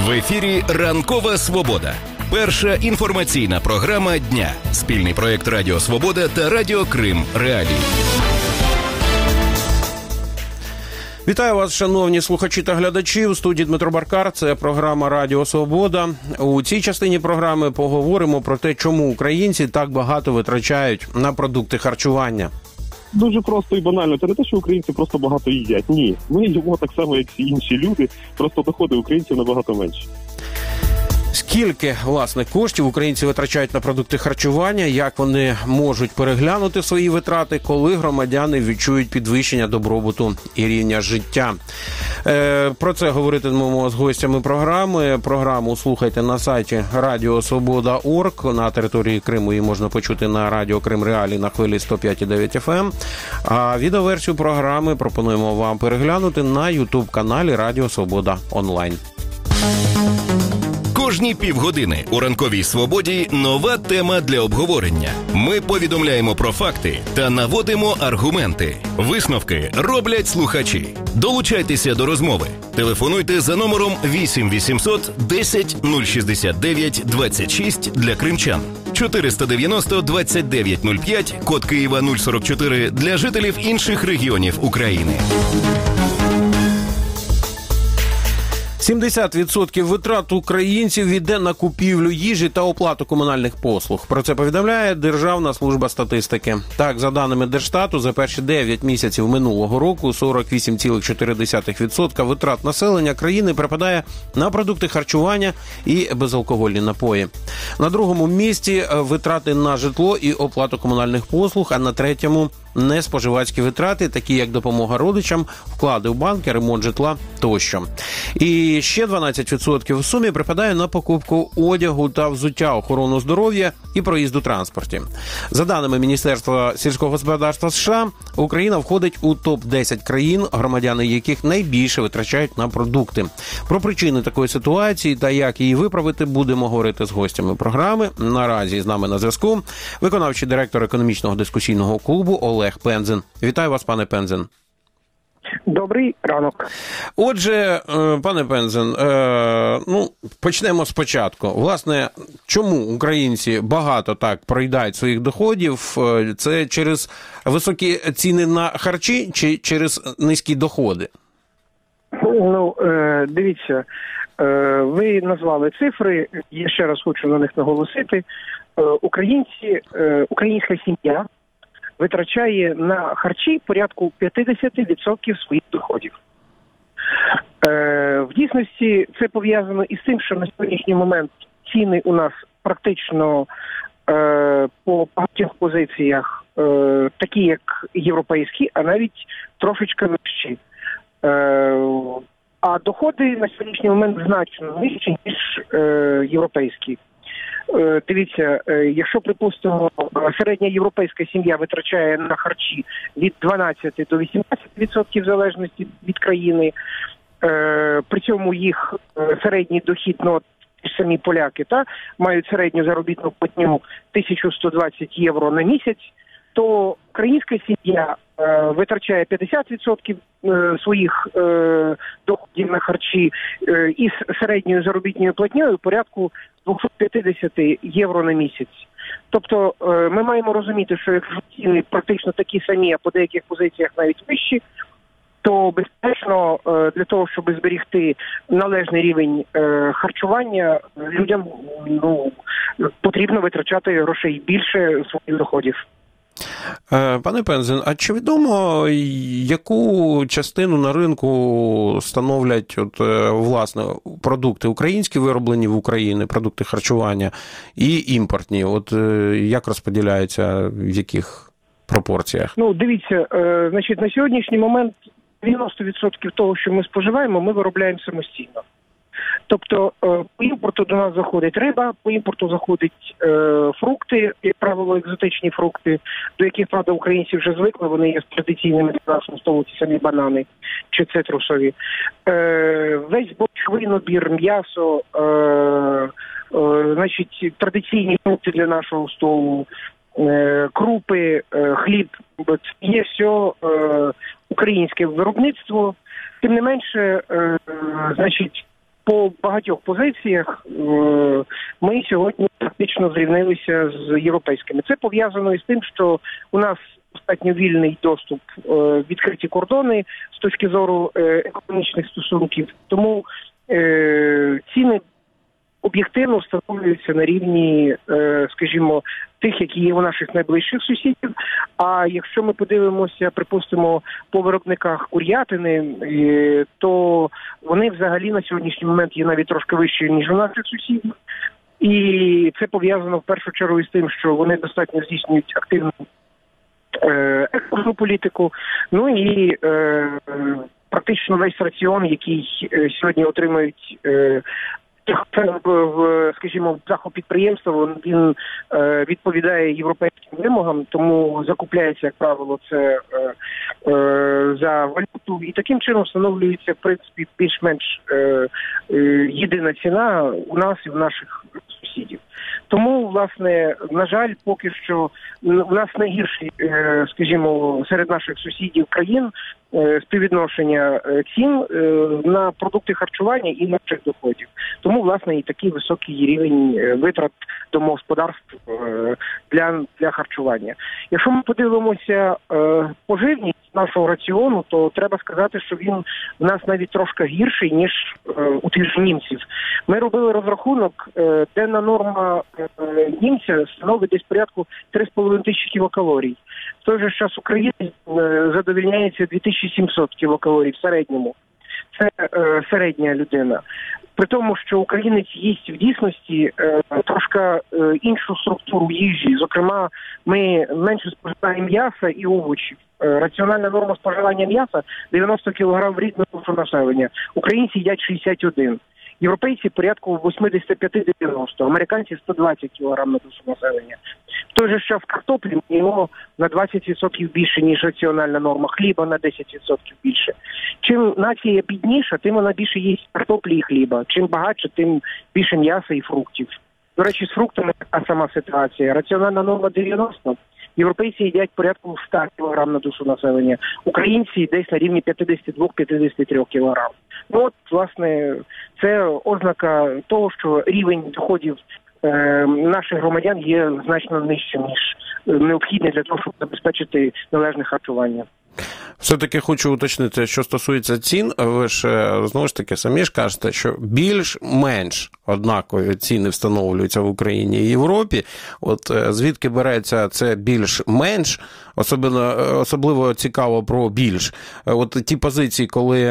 В ефірі «Ранкова Свобода». Перша інформаційна програма дня. Спільний проєкт Радіо Свобода та Радіо Крим Реалії. Вітаю вас, шановні слухачі та глядачі. У студії Дмитро Баркар. Це програма Радіо Свобода. У цій частині програми поговоримо про те, чому українці так багато витрачають на продукти харчування. Дуже просто і банально. Це не те, що українці просто багато їдять. Ні. Ми їмо так само, як всі інші люди. Просто доходи українців набагато менші. Скільки, власне, коштів українці витрачають на продукти харчування, як вони можуть переглянути свої витрати, коли громадяни відчують підвищення добробуту і рівня життя. Про це говоритимемо з гостями програми. Програму слухайте на сайті radiosvoboda.org. На території Криму її можна почути на Радіо Крим Реалії на хвилі 105,9 FM. А відеоверсію програми пропонуємо вам переглянути на YouTube-каналі Радіо Свобода онлайн. Кожні півгодини у «Ранковій Свободі» нова тема для обговорення. Ми повідомляємо про факти та наводимо аргументи. Висновки роблять слухачі. Долучайтеся до розмови. Телефонуйте за номером 8 800 10 069 26 для кримчан. 490 29 05, код Києва 044 для жителів інших регіонів України. 70% витрат українців йде на купівлю їжі та оплату комунальних послуг. Про це повідомляє Державна служба статистики. Так, за даними Держстату, за перші 9 місяців минулого року 48,4% витрат населення країни припадає на продукти харчування і безалкогольні напої. На другому місці витрати на житло і оплату комунальних послуг, а на третьому – неспоживацькі витрати, такі як допомога родичам, вклади в банки, ремонт житла тощо. І ще 12% в сумі припадає на покупку одягу та взуття, охорону здоров'я і проїзд у транспорті. За даними Міністерства сільського господарства США, Україна входить у топ-10 країн, громадяни яких найбільше витрачають на продукти. Про причини такої ситуації та як її виправити будемо говорити з гостями програми. Наразі з нами на зв'язку виконавчий директор економічного дискусійного клубу Олег Пензен. Вітаю вас, пане Пензен. Добрий ранок. Отже, пане Пензен, почнемо спочатку. Власне, чому українці багато так проїдають своїх доходів? Це через високі ціни на харчі чи через низькі доходи? Дивіться, ви назвали цифри, я ще раз хочу на них наголосити. Українська сім'я витрачає на харчі порядку 50% своїх доходів. В дійсності це пов'язано із тим, що на сьогоднішній момент ціни у нас практично по багатьох позиціях такі, як європейські, а навіть трошечки вищі. А доходи на сьогоднішній момент значно нижчі, ніж європейські. Дивіться, якщо, припустимо, середня європейська сім'я витрачає на харчі від 12 до 18% в залежності від країни, при цьому їх середній дохід, ті ж самі поляки, мають середню заробітну платню 1120 євро на місяць, то українська сім'я витрачає 50% своїх доходів на харчі із середньою заробітною платнею порядку 250 євро на місяць. Тобто ми маємо розуміти, що якщо ціни практично такі самі, а по деяких позиціях навіть вищі, то, безпечно, для того, щоб зберігти належний рівень харчування, людям потрібно витрачати грошей більше своїх доходів. Пане Пензен, а чи відомо, яку частину на ринку становлять власне продукти українські, вироблені в Україні, продукти харчування, і імпортні? Як розподіляються, в яких пропорціях? Дивіться, на сьогоднішній момент 90% того, що ми споживаємо, ми виробляємо самостійно. Тобто по імпорту до нас заходить риба, по імпорту заходять фрукти, як правило, екзотичні фрукти, до яких, правда, українці вже звикли, вони є традиційними для нашого столу, ті самі банани чи цитрусові. Весь борщовий набір, м'ясо, традиційні фрукти для нашого столу, крупи, хліб, є все українське виробництво. Тим не менше, по багатьох позиціях ми сьогодні практично зрівнилися з європейськими. Це пов'язано із тим, що у нас достатньо вільний доступ, відкриті кордони з точки зору економічних стосунків. Тому ціни об'єктивно встановлюються на рівні, скажімо, тих, які є у наших найближчих сусідів. А якщо ми подивимося, припустимо, по виробниках курятини, то вони взагалі на сьогоднішній момент є навіть трошки вищі, ніж у наших сусідів. І це пов'язано в першу чергу із тим, що вони достатньо здійснюють активну експортну політику. Ну і практично весь раціон, який сьогодні отримують скажімо, захопідприємство, він відповідає європейським вимогам, тому закупляється, як правило, це за валюту. І таким чином встановлюється, в принципі, більш-менш єдина ціна у нас і в наших сусідів. Тому, власне, на жаль, поки що у нас найгірший, скажімо, серед наших сусідів країн співвідношення цін на продукти харчування і наших доходів. Тому, власне, і такий високий рівень витрат домогосподарств для харчування. Якщо ми подивимося поживність нашого раціону, то треба сказати, що він в нас навіть трошки гірший, ніж у тих же німців. Ми робили розрахунок, денна норма німця становить десь порядку 3,5 тисячі кілокалорій. В той же час Україна задовільняється 2700 кілокалорій в середньому. Це середня людина. При тому, що українець їсть в дійсності трошки іншу структуру їжі. Зокрема, ми менше споживаємо м'яса і овочів. Раціональна норма споживання м'яса 90 кг в рік на душу населення. Українці їдять 61. Європейці порядку 85-90, американці 120 кг на душу населення. В той же час картоплі ми їмо на 20% більше, ніж раціональна норма, хліба на 10% більше. Чим нація бідніша, тим вона більше їсть картоплі і хліба. Чим багатше, тим більше м'яса і фруктів. До речі, з фруктами така сама ситуація. Раціональна норма 90, європейці їдять порядку 100 кг на душу населення, українці десь на рівні 52-53 кг. Ну от, власне, це ознака того, що рівень доходів наших громадян є значно нижчим, ніж необхідний для того, щоб забезпечити належне харчування. Все-таки хочу уточнити, що стосується цін, ви ж, знову ж таки, самі ж кажете, що більш-менш однакові ціни встановлюються в Україні і Європі. От звідки береться це більш-менш, особливо цікаво про більш. От ті позиції, коли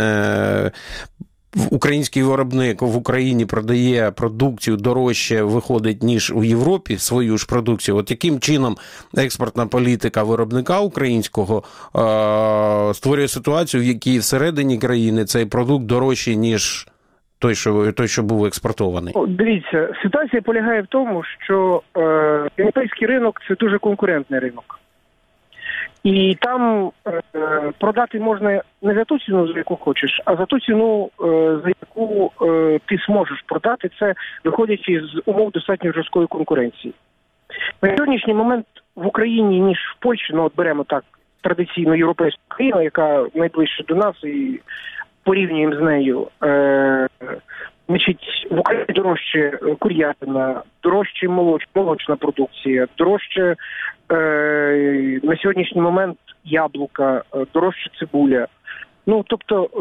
український виробник в Україні продає продукцію дорожче, виходить, ніж у Європі, свою ж продукцію. От яким чином експортна політика виробника українського створює ситуацію, в якій всередині країни цей продукт дорожчий, ніж той, що був експортований? Дивіться, ситуація полягає в тому, що європейський ринок – це дуже конкурентний ринок. І там продати можна не за ту ціну, за яку хочеш, а за ту ціну, за яку ти зможеш продати, це виходячи з умов достатньо жорсткої конкуренції. На сьогоднішній момент в Україні, ніж в Польщі, ну от беремо так традиційну європейську країну, яка найближче до нас, і порівнюємо з нею, значить, в Україні дорожче курятина, дорожче молочна продукція, дорожче на сьогоднішній момент яблука, дорожче цибуля. Ну, тобто,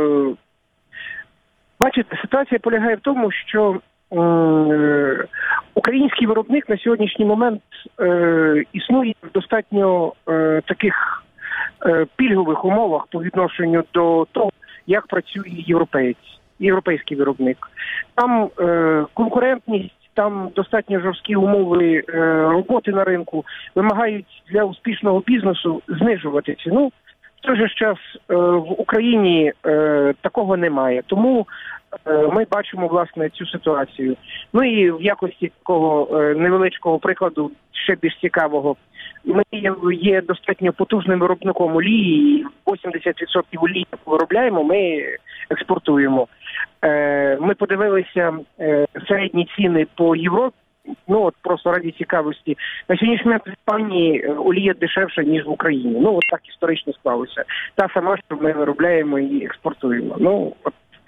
бачите, ситуація полягає в тому, що український виробник на сьогоднішній момент існує в достатньо таких пільгових умовах по відношенню до того, як працює європейський виробник. Там конкурентність, там достатньо жорсткі умови роботи на ринку, вимагають для успішного бізнесу знижувати ціну. В той же час в Україні такого немає. Тому ми бачимо, власне, цю ситуацію. Ну і в якості такого невеличкого прикладу, ще більш цікавого, ми є достатньо потужним виробником олії, 80% олії, яку виробляємо, ми експортуємо. Ми подивилися середні ціни по Європі, ну от просто раді цікавості. На сьогоднішній момент в Іспанії олія дешевша, ніж в Україні. Ну от так історично склалося. Та сама, що ми виробляємо і експортуємо. Ну, от.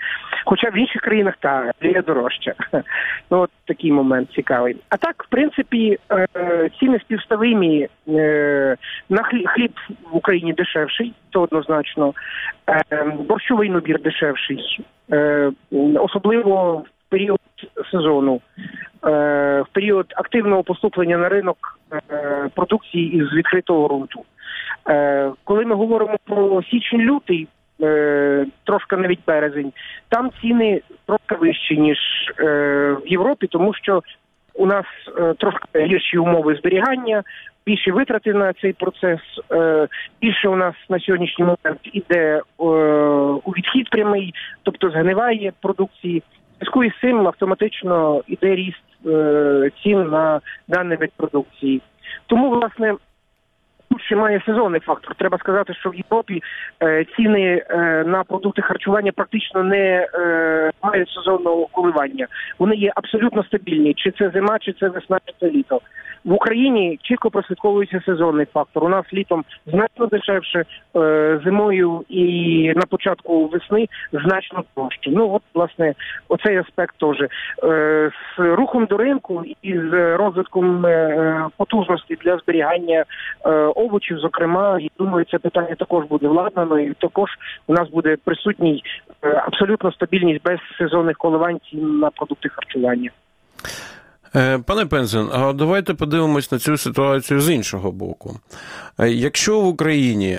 Хоча в інших країнах є дорожча. Ну, от такий момент цікавий. А так, в принципі, ціни співставимі. На хліб в Україні дешевший, то однозначно. Борщовий набір дешевший. Особливо в період сезону. В період активного поступлення на ринок продукції із відкритого ґрунту. Коли ми говоримо про січень-лютий, трошки навіть березень, там ціни трохи вищі, ніж в Європі, тому що у нас трошки гірші умови зберігання, більше витрати на цей процес, більше у нас на сьогоднішній момент іде у відхід прямий, тобто згниває продукції. В зв'язку із цим автоматично іде ріст цін на даний вид продукції. Тому, власне, тут ще має сезонний фактор. Треба сказати, що в Європі ціни на продукти харчування практично не мають сезонного коливання. Вони є абсолютно стабільні. Чи це зима, чи це весна, чи це літо. В Україні чітко прослідковується сезонний фактор. У нас літом значно дешевше, зимою і на початку весни значно дорожче. Ну, от, власне, оцей аспект теж. З рухом до ринку і з розвитком потужності для зберігання овочів, зокрема, я думаю, це питання також буде владнано, і також у нас буде присутній абсолютно стабільність без сезонних коливань цін на продукти харчування. Пане Пензен, а давайте подивимось на цю ситуацію з іншого боку. Якщо в Україні,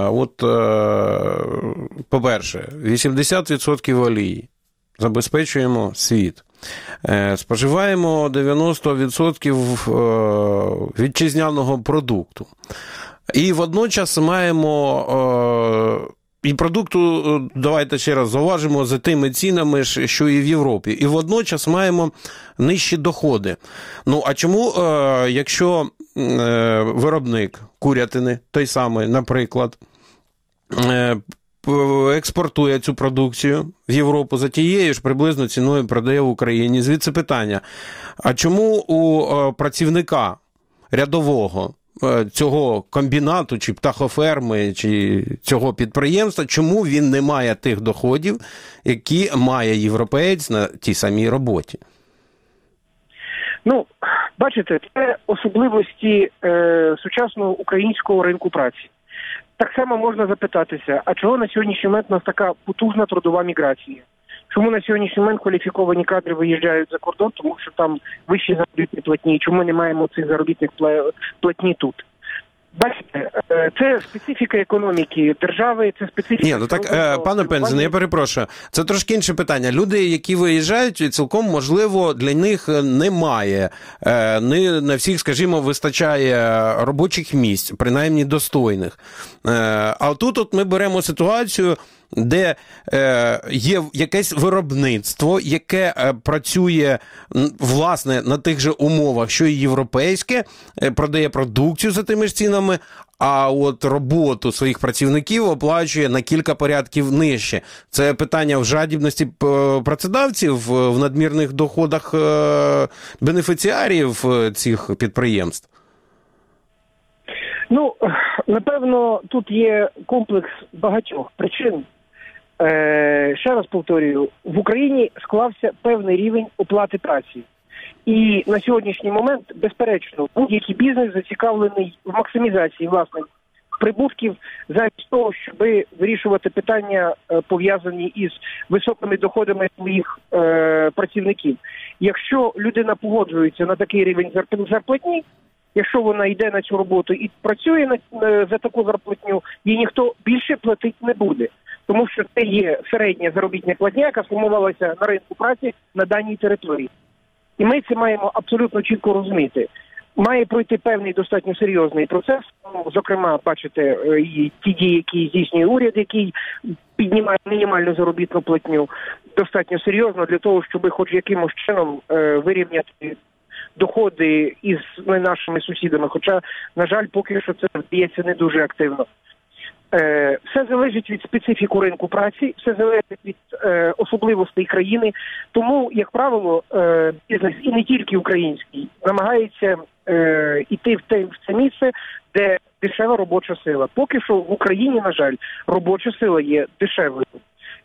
по-перше, 80% олії забезпечуємо світ, споживаємо 90% вітчизняного продукту, і водночас маємо... І продукту, давайте ще раз зауважимо, за тими цінами, що і в Європі. І водночас маємо нижчі доходи. Ну, а чому, якщо виробник курятини, той самий, наприклад, експортує цю продукцію в Європу за тією ж приблизно ціною продає в Україні? Звідси питання. А чому у працівника рядового цього комбінату, чи птахоферми, чи цього підприємства, чому він не має тих доходів, які має європеєць на тій самій роботі? Ну, бачите, це особливості сучасного українського ринку праці. Так само можна запитатися, а чого на сьогоднішній момент у нас така потужна трудова міграція? Чому на сьогоднішній момент кваліфіковані кадри виїжджають за кордон, тому що там вищі заробітні платні, чому ми не маємо цих заробітних платні тут? Бачите, це специфіка економіки держави, це специфіка... Ні, ну так, пане Пензен, я перепрошую, це трошки інше питання. Люди, які виїжджають, цілком, можливо, для них немає, не на всіх, скажімо, вистачає робочих місць, принаймні достойних. А тут ми беремо ситуацію, де є якесь виробництво, яке працює, власне, на тих же умовах, що і європейське, продає продукцію за тими ж цінами, а от роботу своїх працівників оплачує на кілька порядків нижче. Це питання в жадібності працедавців, в надмірних доходах бенефіціарів цих підприємств? Ну, напевно, тут є комплекс багатьох причин. Ще раз повторюю, в Україні склався певний рівень оплати праці. І на сьогоднішній момент, безперечно, будь-який бізнес зацікавлений в максимізації власних прибутків замість того, щоб вирішувати питання, пов'язані із високими доходами своїх працівників. Якщо людина погоджується на такий рівень зарплатні, якщо вона йде на цю роботу і працює за таку зарплатню, їй ніхто більше платити не буде. Тому що це є середня заробітна платня, яка сформувалася на ринку праці на даній території. І ми це маємо абсолютно чітко розуміти. Має пройти певний достатньо серйозний процес. Зокрема, бачите, і ті дії, які здійснює уряд, який піднімає мінімальну заробітну платню, достатньо серйозно для того, щоб хоч якимось чином вирівняти доходи із нашими сусідами. Хоча, на жаль, поки що це вдається не дуже активно. Все залежить від специфіку ринку праці, все залежить від особливостей країни. Тому, як правило, бізнес, і не тільки український, намагається йти в це місце, де дешева робоча сила. Поки що в Україні, на жаль, робоча сила є дешевою.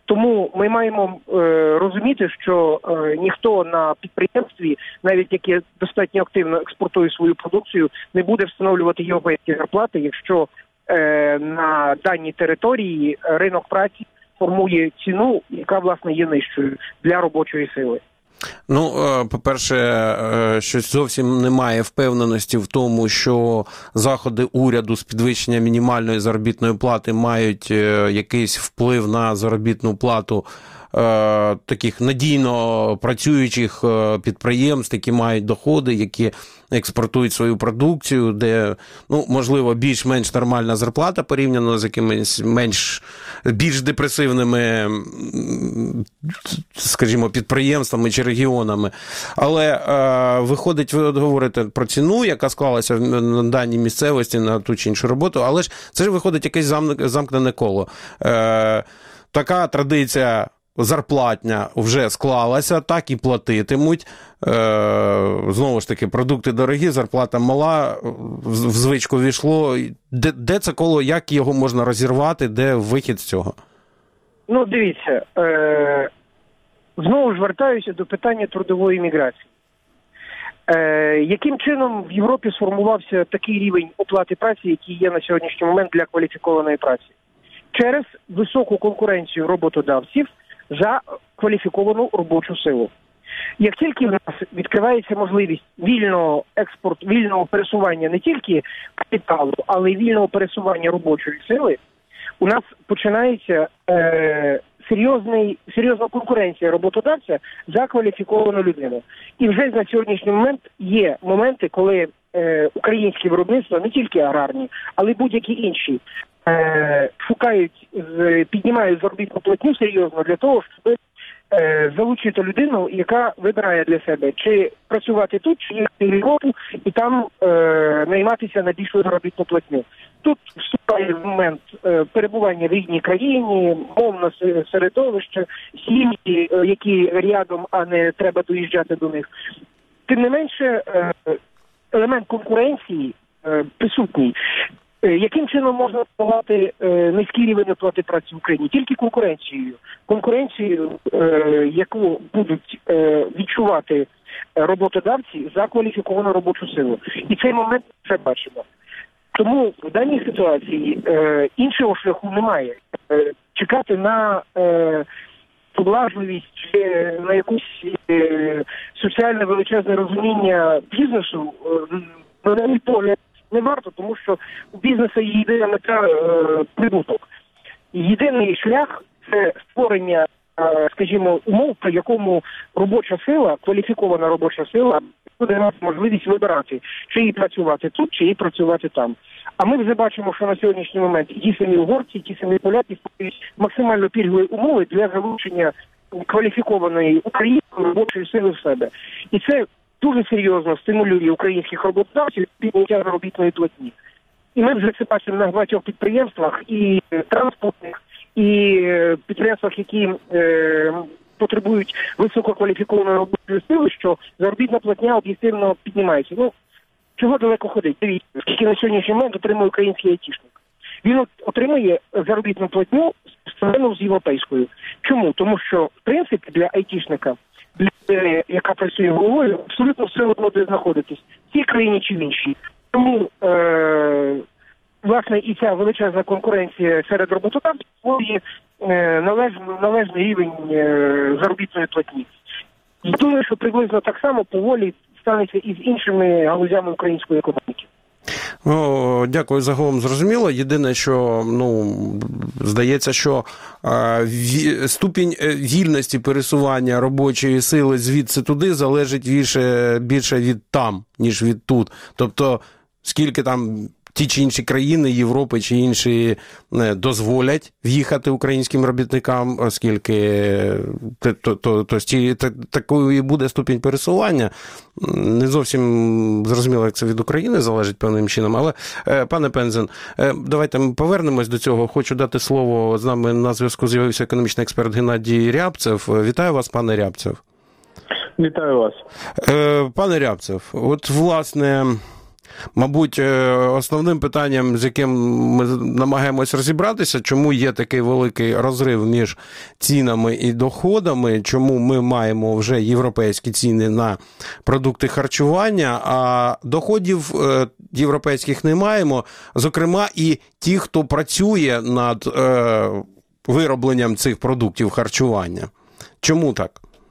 Тому ми маємо розуміти, що ніхто на підприємстві, навіть яке достатньо активно експортує свою продукцію, не буде встановлювати європейські зарплати, якщо на даній території ринок праці формує ціну, яка, власне, є нижчою для робочої сили. Ну, по-перше, щось зовсім немає впевненості в тому, що заходи уряду з підвищення мінімальної заробітної плати мають якийсь вплив на заробітну плату таких надійно працюючих підприємств, які мають доходи, які експортують свою продукцію, де, ну, можливо, більш-менш нормальна зарплата порівняно з якимись більш депресивними, скажімо, підприємствами чи регіонами. Але виходить, ви говорите про ціну, яка склалася на даній місцевості на ту чи іншу роботу, але ж це ж виходить якесь замкнене коло. Така традиція зарплатня вже склалася, так і платитимуть. Знову ж таки, продукти дорогі, зарплата мала, в звичку війшло. Де це коло, як його можна розірвати, де вихід з цього? Ну, дивіться, знову ж вертаюся до питання трудової міграції. Яким чином в Європі сформувався такий рівень оплати праці, який є на сьогоднішній момент для кваліфікованої праці? Через високу конкуренцію роботодавців за кваліфіковану робочу силу. Як тільки в нас відкривається можливість вільного пересування не тільки капіталу, але й вільного пересування робочої сили, у нас починається серйозна конкуренція роботодавця за кваліфіковану людину. І вже на сьогоднішній момент є моменти, коли українські виробництва, не тільки аграрні, але й будь-які інші, піднімають заробітну платню серйозно для того, щоб залучити людину, яка вибирає для себе, чи працювати тут, чи їхати в Європу, і там найматися на більшу заробітну платню. Тут вступає момент перебування в рідній країні, мовне середовище, сім'ї, які рядом, а не треба доїжджати до них. Тим не менше, елемент конкуренції присутній. Яким чином можна впливати низький рівень оплати праці в Україні? Тільки конкуренцією. Конкуренцією, яку будуть відчувати роботодавці за кваліфіковану робочу силу. І цей момент вже бачимо. Тому в даній ситуації іншого шляху немає. Чекати на поблажливість чи на якусь соціальне величезне розуміння бізнесу, на мій погляд, не варто, тому що у бізнесу є єдина мета прибуток. Єдиний шлях – це створення, скажімо, умов, при якому робоча сила, кваліфікована робоча сила, буде мати можливість вибирати, чи їй працювати тут, чи їй працювати там. А ми вже бачимо, що на сьогоднішній момент ті самі угорці, ті самі поляки створюють максимально пільгові умови для залучення кваліфікованої української робочої сили в себе. І це дуже серйозно стимулює українських роботодавців підняття заробітної платні. І ми вже це бачимо на багатьох підприємствах, і транспортних, і підприємствах, які потребують висококваліфікованої робочої сили, що заробітна платня об'єктивно піднімається. Ну, чого далеко ходить? Дивіться, скільки на сьогоднішній момент отримує український айтішник. Він отримує заробітну платню співставну з європейською. Чому? Тому що, в принципі, для айтішника, для людини, яка працює головою, абсолютно все одно де знаходитись, в цій країні чи в іншій. Тому, власне, і ця величезна конкуренція серед роботодавців створює належний рівень заробітної платні. І думаю, що приблизно так само поволі станеться і з іншими галузями української економіки. Ну, дякую, загалом зрозуміло. Єдине, що, здається, що ступінь вільності пересування робочої сили звідси туди залежить більше від там, ніж від тут. Тобто, скільки там ті чи інші країни Європи чи інші дозволять в'їхати українським робітникам, оскільки такою і буде ступінь пересування. Не зовсім зрозуміло, як це від України залежить певним чином, але, пане Пензен, давайте ми повернемось до цього. Хочу дати слово, з нами на зв'язку з'явився економічний експерт Геннадій Рябцев. Вітаю вас, пане Рябцев. Вітаю вас. Пане Рябцев, от, власне, Мабуть, основним питанням, з яким ми намагаємось розібратися, чому є такий великий розрив між цінами і доходами, чому ми маємо вже європейські ціни на продукти харчування, а доходів європейських не маємо, зокрема і ті, хто працює над виробленням цих продуктів харчування. Чому так?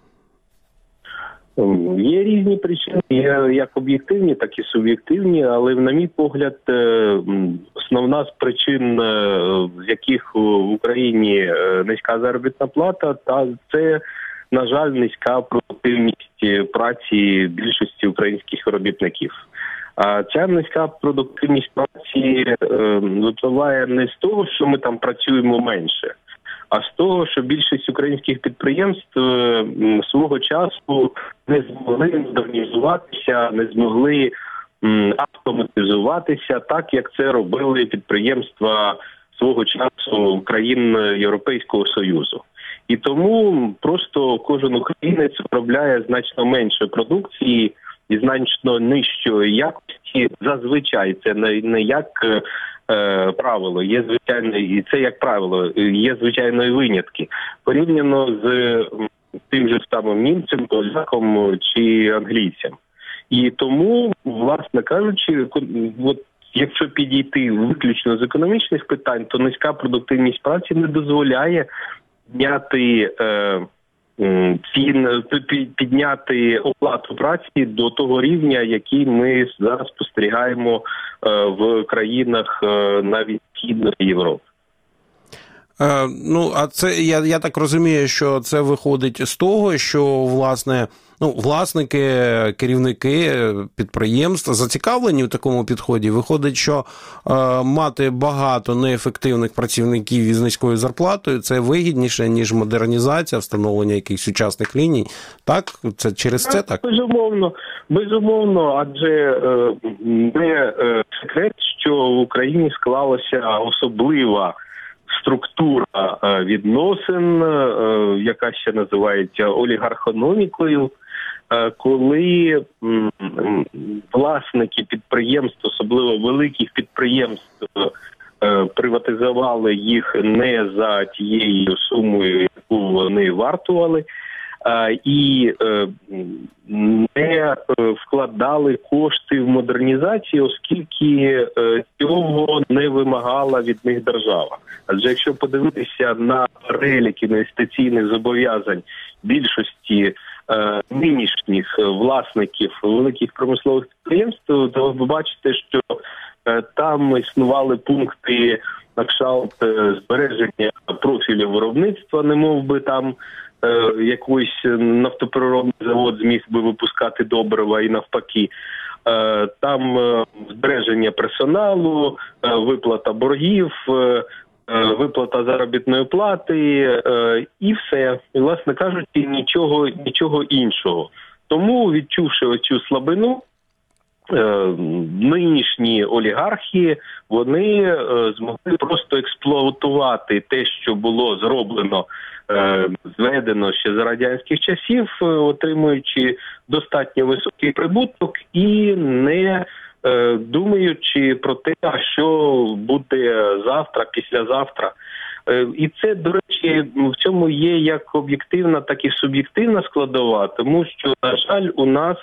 Є різні причини, є як об'єктивні, так і суб'єктивні, але, на мій погляд, основна з причин, з яких в Україні низька заробітна плата, це, на жаль, низька продуктивність праці більшості українських робітників. А ця низька продуктивність праці випливає не з того, що ми там працюємо менше, а з того, що більшість українських підприємств свого часу не змогли модернізуватися, не змогли автоматизуватися так, як це робили підприємства свого часу країн Європейського Союзу. І тому просто кожен українець виробляє значно менше продукції і значно нижчої якості. Зазвичай це не як правило, є звичайно, і це як правило, є звичайно і винятки. Порівняно з тим же самим німцем, поляком чи англійцем. І тому, власне кажучи, от якщо підійти виключно з економічних питань, то низька продуктивність праці не дозволяє підняти оплату праці до того рівня, який ми зараз спостерігаємо в країнах навіть Східної Європи. А це, я так розумію, що це виходить з того, що, власники, керівники підприємств зацікавлені в такому підході. Виходить, що мати багато неефективних працівників із низькою зарплатою – це вигідніше, ніж модернізація, встановлення якихось сучасних ліній. Так? Це через це так? Безумовно, адже не секрет, що в Україні склалася особлива структура відносин, яка ще називається олігархономікою, коли власники підприємств, особливо великих підприємств, приватизували їх не за тією сумою, яку вони вартували, і не вкладали кошти в модернізацію, оскільки цього не вимагала від них держава. Адже якщо подивитися на перелік інвестиційних зобов'язань більшості нинішніх власників великих промислових підприємств, то ви бачите, що там існували пункти на кшталт збереження профілю виробництва, немов би там якийсь нафтопереробний завод зміг би випускати добрива і навпаки. Там збереження персоналу, виплата боргів, виплата заробітної плати і все. І, власне кажучи, нічого іншого. Тому, відчувши оцю слабину, нинішні олігархи, вони змогли просто експлуатувати те, що було зроблено, зведено ще за радянських часів, отримуючи достатньо високий прибуток і не думаючи про те, що буде завтра, післязавтра. І це, до речі, в цьому є як об'єктивна, так і суб'єктивна складова, тому що, на жаль, у нас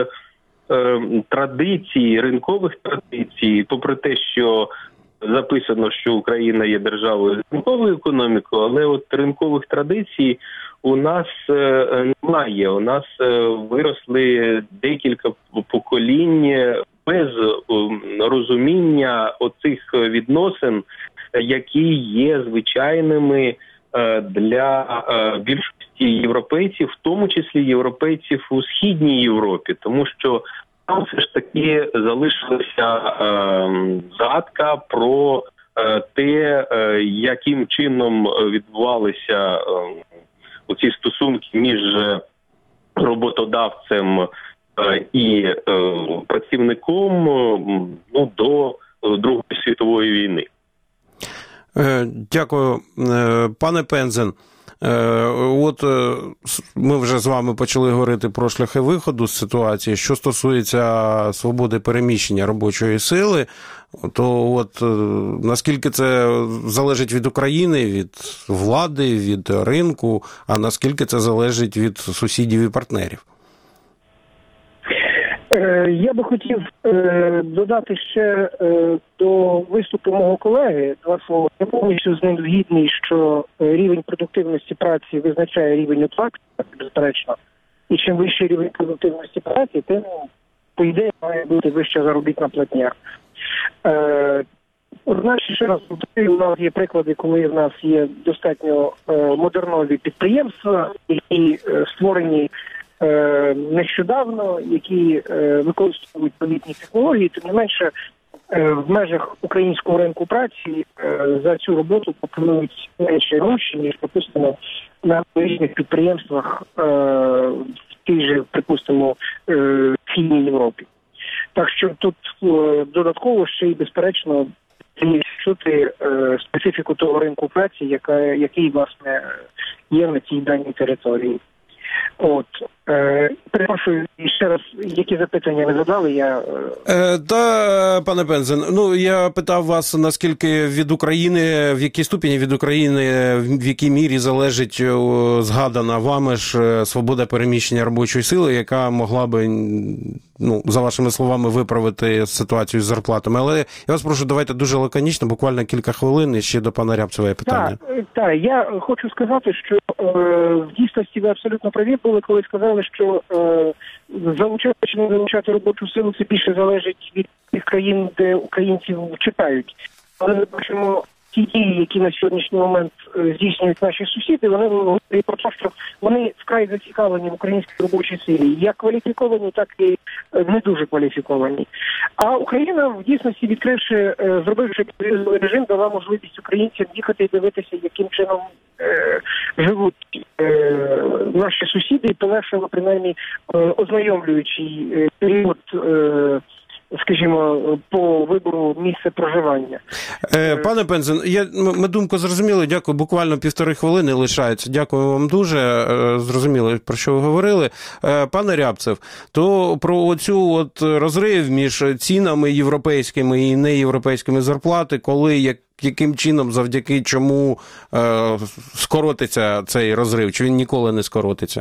традиції, ринкових традицій, попри те, що записано, що Україна є державою з ринковою економікою, але от ринкових традицій у нас немає. У нас виросли декілька поколінь без розуміння оцих відносин, які є звичайними для більшості європейців, в тому числі європейців у Східній Європі, тому що там все ж таки залишилася згадка про те, яким чином відбувалися оці стосунки між роботодавцем і працівником до Другої світової війни. Дякую. Пане Пензен, от ми вже з вами почали говорити про шляхи виходу з ситуації. Що стосується свободи переміщення робочої сили, то от наскільки це залежить від України, від влади, від ринку, а наскільки це залежить від сусідів і партнерів? Я би хотів додати ще до виступу мого колеги два слова. Я повністю з ним згідний, що рівень продуктивності праці визначає рівень оплати, безперечно. І чим вищий рівень продуктивності праці, тим, по ідеї, має бути вища заробітна платня. Однак, ще раз повторюю, у нас є приклади, коли в нас є достатньо модернові підприємства, які створені нещодавно, які використовують новітні технології, тим не менше в межах українського ринку праці за цю роботу пропонують менше гроші, ніж, припустимо, на різних підприємствах в тій же, припустимо, Східній Європі. Так що тут додатково ще й, безперечно, треба чути специфіку того ринку праці, який, власне, є на цій даній території. От, перепрошую, ще раз, які запитання ви задали, Та, пане Пензен, я питав вас, наскільки від України, в якій ступені від України, в якій мірі залежить згадана вами ж свобода переміщення робочої сили, яка могла би, за вашими словами, виправити ситуацію з зарплатами. Але я вас прошу, давайте дуже лаконічно, буквально кілька хвилин, і ще до пана Рябцева є питання. Так, я хочу сказати, що в дійсності ви абсолютно праві були, коли сказали, що залучати чи не залучати робочу силу, це більше залежить від тих країн, де українців чекають. Але ми бачимо, ті дії, які на сьогоднішній момент здійснюють наші сусіди, вони говорять про те, що вони вкрай зацікавлені в українській робочій силі. Як кваліфіковані, так і не дуже кваліфіковані. А Україна, в дійсності, відкривши, зробивши безвізовий режим, дала можливість українцям їхати і дивитися, яким чином живуть наші сусіди, і полегшило, принаймні, ознайомлюючий період, скажімо, по вибору місця проживання. Пане Пензен, ми думку зрозуміли, дякую, буквально 1,5 хвилини лишається. Дякую вам дуже, зрозуміли, про що ви говорили. Пане Рябцев, то про оцю розрив між цінами європейськими і неєвропейськими зарплати, коли, яким чином, завдяки чому скоротиться цей розрив, чи він ніколи не скоротиться?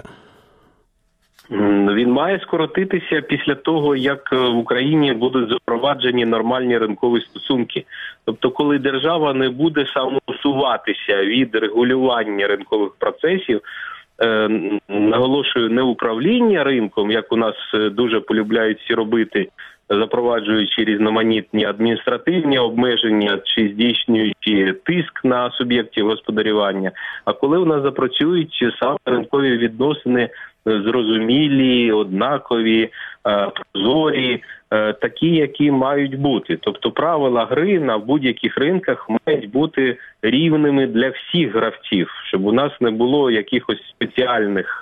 Він має скоротитися після того, як в Україні будуть запроваджені нормальні ринкові стосунки. Тобто, коли держава не буде самоусуватися від регулювання ринкових процесів, наголошую, не управління ринком, як у нас дуже полюбляють всі робити, запроваджуючи різноманітні адміністративні обмеження чи здійснюючи тиск на суб'єктів господарювання, а коли у нас запрацюють саме ринкові відносини зрозумілі, однакові, прозорі, такі, які мають бути. Тобто правила гри на будь-яких ринках мають бути рівними для всіх гравців, щоб у нас не було якихось спеціальних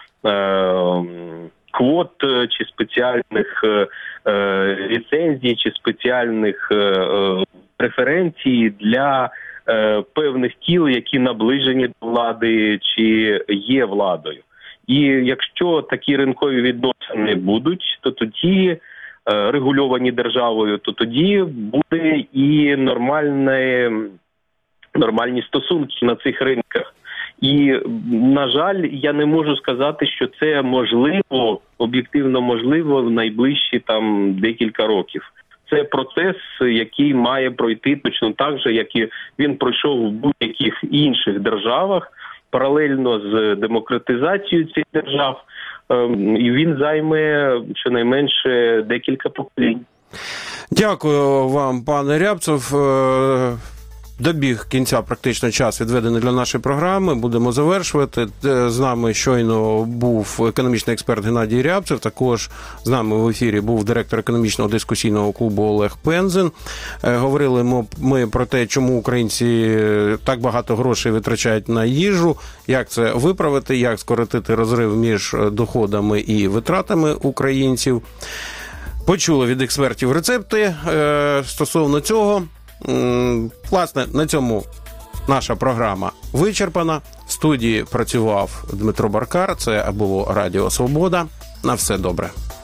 квот, чи спеціальних ліцензій, чи спеціальних преференцій для певних тіл, які наближені до влади, чи є владою. І якщо такі ринкові відносини будуть, то тоді регульовані державою, то тоді буде і нормальні стосунки на цих ринках. І, на жаль, я не можу сказати, що це можливо, об'єктивно можливо в найближчі декілька років. Це процес, який має пройти точно так же, як і він пройшов в будь-яких інших державах, паралельно з демократизацією цих держав, і він займе щонайменше декілька поколінь. Дякую вам, пане Рябцев. Добіг кінця практично час, відведений для нашої програми. Будемо завершувати. З нами щойно був економічний експерт Геннадій Рябцев. Також з нами в ефірі був директор економічного дискусійного клубу Олег Пензен. Говорили ми про те, чому українці так багато грошей витрачають на їжу, як це виправити, як скоротити розрив між доходами і витратами українців. Почули від експертів рецепти стосовно цього. Власне, на цьому наша програма вичерпана. В студії працював Дмитро Баркар. Це було Радіо Свобода. На все добре.